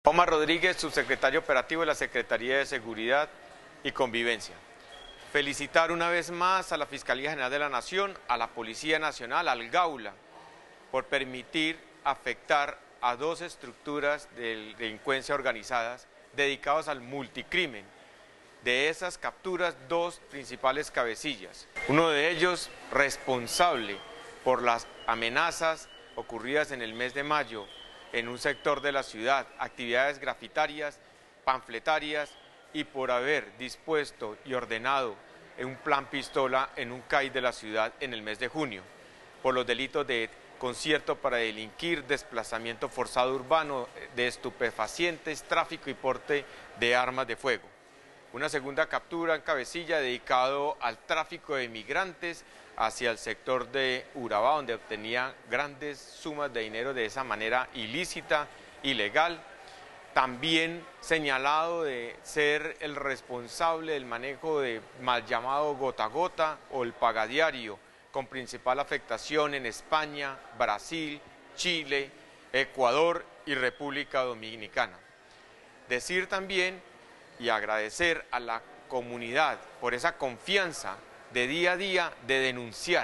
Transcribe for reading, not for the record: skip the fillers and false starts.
Omar Rodríguez, subsecretario operativo de la Secretaría de Seguridad y Convivencia. Felicitar una vez más a la Fiscalía General de la Nación, a la Policía Nacional, al Gaula, por permitir afectar a dos estructuras de delincuencia organizadas dedicados al multicrimen. De esas capturas, dos principales cabecillas. Uno de ellos responsable por las amenazas ocurridas en el mes de mayo en un sector de la ciudad, actividades grafitarias, panfletarias y por haber dispuesto y ordenado un plan pistola en un CAI de la ciudad en el mes de junio, por los delitos de concierto para delinquir, desplazamiento forzado urbano, de estupefacientes, tráfico y porte de armas de fuego. Una segunda captura en Cabecilla dedicado al tráfico de migrantes hacia el sector de Urabá, donde obtenía grandes sumas de dinero de esa manera ilícita, ilegal. También señalado de ser el responsable del manejo de mal llamado gota a gota o el pagadiario, con principal afectación en España, Brasil, Chile, Ecuador y República Dominicana. Decir también y agradecer a la comunidad por esa confianza de día a día de denunciar